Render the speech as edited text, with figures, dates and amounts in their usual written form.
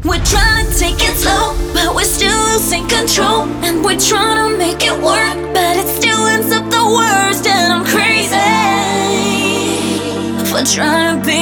We're trying to take it slow, but we're still losing control. And we're trying to make it work, but it still ends up the worst. And I'm crazy for trying to be